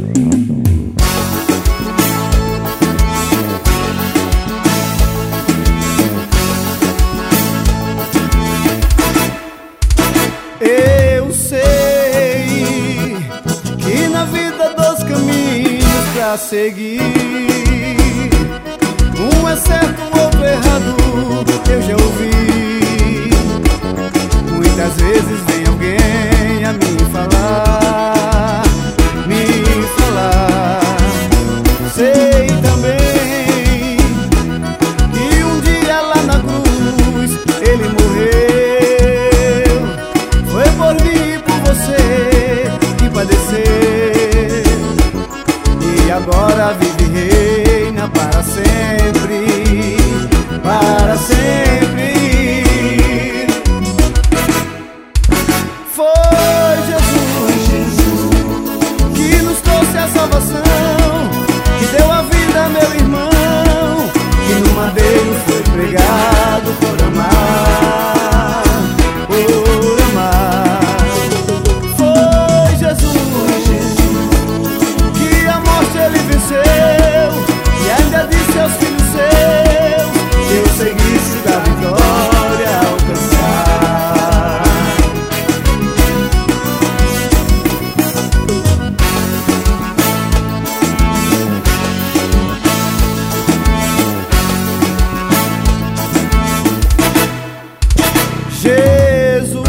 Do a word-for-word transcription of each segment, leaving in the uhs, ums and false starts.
Eu sei que na vida dois caminhos pra seguir, um é certo, o outro errado, eu já ouvi. Muitas vezes vem alguém a me falar, me falar. Sei também que um dia lá na cruz ele morreu. Foi por mim e por você que padecer, e agora vive e reina para sempre, para sempre. Foi Jesus que nos trouxe a salvação, que deu a vida a meu irmão, que no madeiro foi pregado por amar, por amar. Foi Jesus que a morte ele venceu, e ainda disse aos filhos seus que eu seguisse da vitória a alcançar. Jesus,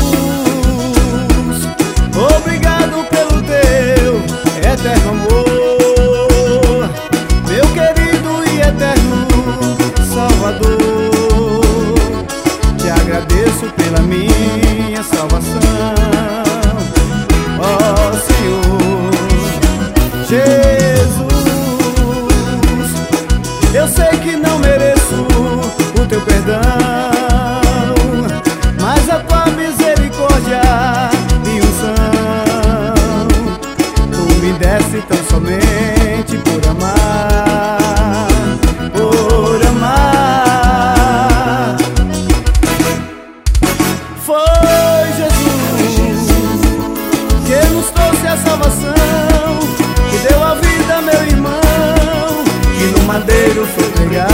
obrigado pelo teu eterno amor, meu querido e eterno Salvador. Te agradeço pela minha salvação, ó Senhor. Jesus, eu sei que não mereço o teu perdão, mas a tua misericórdia e unção tu me deste tão somente por amar, por amar. Foi Jesus que nos trouxe a salvação, que deu a vida a meu irmão, que no madeiro foi pregado